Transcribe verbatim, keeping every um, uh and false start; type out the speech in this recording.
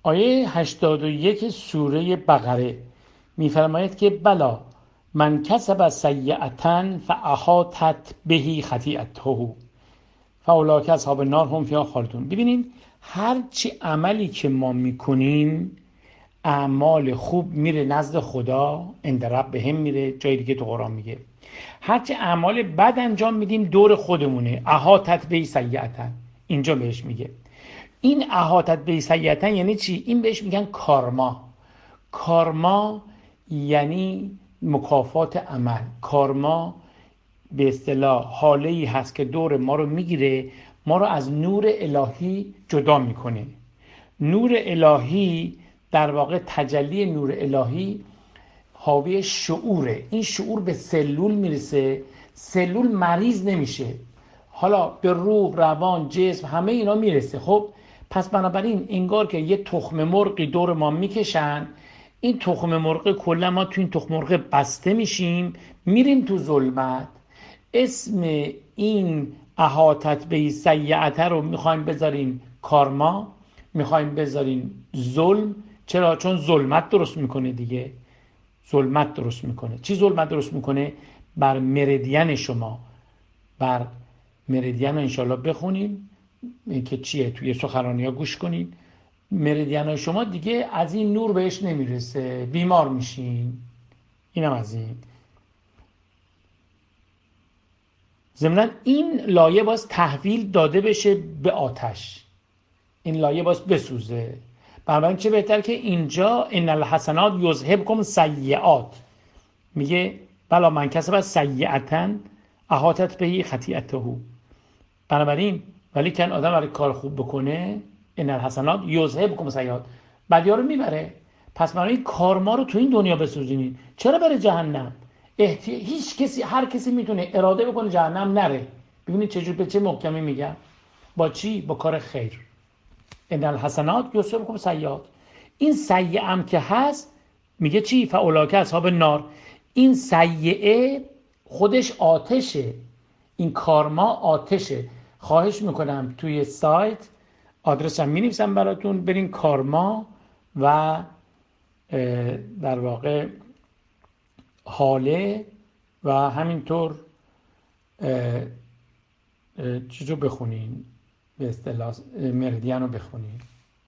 آیه هشتاد و یک سوره بقره می‌فرماید که بلا من کسب سیئة فاحاطت به خطیئته فاولئک اصحاب النار هم فیها خالدون. ببینید هر چی عملی که ما میکنیم، اعمال خوب میره نزد خدا، عند ربهم میره، جای دیگه تو قرآن میگه. هر چی اعمال بد انجام میدیم دور خودمونه، احاطت به سیئة، اینجا بهش میگه. این احاطت به سیئة یعنی چی؟ این بهش میگن کارما. کارما یعنی مکافات عمل. کارما به اصطلاح حاله‌ای هست که دور ما رو میگیره، ما رو از نور الهی جدا میکنه. نور الهی در واقع تجلی نور الهی حاوی شعوره. این شعور به سلول میرسه، سلول مریض نمیشه، حالا به روح، روان، جسم، همه اینا میرسه. خب پس بنابراین انگار که یه تخم مرغی دور ما میکشن، این تخم مرغ کلا ما تو این تخم مرغ بسته میشیم، میریم تو ظلمت. اسم این احاطت به سیئته رو میخوایم بذاریم کارما، میخوایم بذاریم ظلم. چرا؟ چون ظلمت درست میکنه دیگه. ظلمت درست میکنه. چی ظلمت درست میکنه؟ بر مریدین شما، بر مریدین رو انشالله بخونیم که چیه، توی سخنرانی ها گوش کنید. مریدین های شما دیگه از این نور بهش نمیرسه، بیمار میشین. اینم از این. ضمناً این لایه باز تحویل داده بشه به آتش، این لایه باز بسوزه. بنابراین چه بهتر که اینجا ان الحسنات یذهبکم سیئات، میگه بلا من کسب سیئة احاطت به خطیئته. بنابراین ولی کن آدم برای کار خوب بکنه، ان الحسنات یذهبکم سیئات، بدی‌ها رو میبره. پس برای کارما رو تو این دنیا بسوزونید. چرا بره جهنم؟ احتی... هیچ کسی، هر کسی میتونه اراده بکنه جهنم نره. ببینید چجور به چه محکمی میگم. با چی؟ با کار خیر. ان الحسنات یذهبکم سیئات. این سیئه هم که هست میگه چی؟ فاولئک اصحاب النار. این سیئه خودش آتشه، این کارما آتشه. خواهش میکنم توی سایت آدرسم مینویسم براتون، برین کارما و در واقع حاله و همینطور چیزو بخونین، به اصطلاح مریدین رو بخونین.